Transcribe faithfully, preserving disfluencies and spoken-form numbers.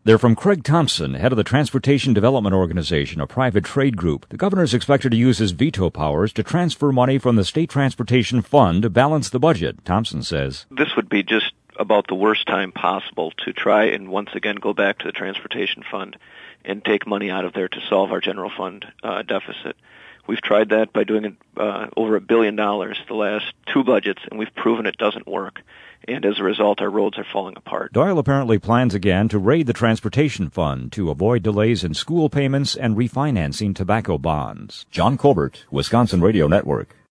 They're from Craig Thompson, head of the Transportation Development Organization, a private trade group. The governor is expected to use his veto powers to transfer money from the State Transportation Fund to balance the budget, Thompson says. This would be just about the worst time possible to try and once again go back to the Transportation Fund and take money out of there to solve our general fund uh, deficit. We've tried that by doing uh, over a billion dollars the last two budgets, and we've proven it doesn't work. And as a result, our roads are falling apart. Doyle apparently plans again to raid the Transportation Fund to avoid delays in school payments and refinancing tobacco bonds. John Colbert, Wisconsin Radio Network.